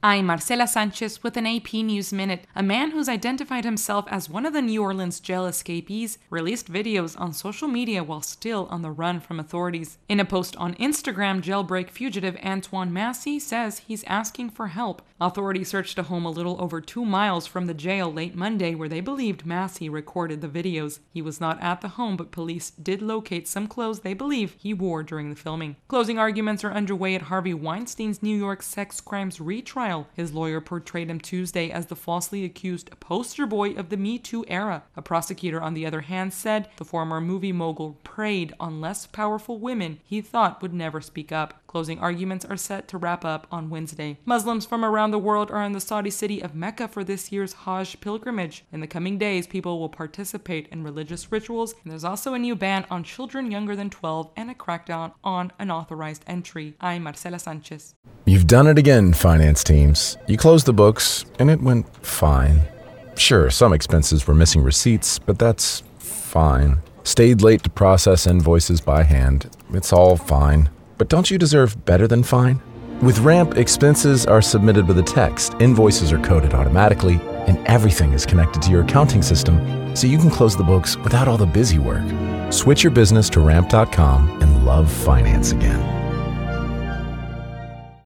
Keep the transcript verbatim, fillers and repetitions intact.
I'm Marcela Sanchez with an A P News Minute. A man who's identified himself as one of the New Orleans jail escapees released videos on social media while still on the run from authorities. In a post on Instagram, jailbreak fugitive Antoine Massey says he's asking for help. Authorities searched a home a little over two miles from the jail late Monday where they believed Massey recorded the videos. He was not at the home, but police did locate some clothes they believe he wore during the filming. Closing arguments are underway at Harvey Weinstein's New York sex crimes retrial. His lawyer portrayed him Tuesday as the falsely accused poster boy of the Me Too era. A prosecutor, on the other hand, said the former movie mogul preyed on less powerful women he thought would never speak up. Closing arguments are set to wrap up on Wednesday. Muslims from around the world are in the Saudi city of Mecca for this year's Hajj pilgrimage. In the coming days, people will participate in religious rituals, and there's also a new ban on children younger than twelve and a crackdown on unauthorized entry. I'm Marcela Sanchez. You've done it again, finance teams. You closed the books, and it went fine. Sure, some expenses were missing receipts, but that's fine. Stayed late to process invoices by hand. It's all fine. But don't you deserve better than fine? With Ramp, expenses are submitted with a text, invoices are coded automatically, and everything is connected to your accounting system, so you can close the books without all the busy work. Switch your business to ramp dot com and love finance again.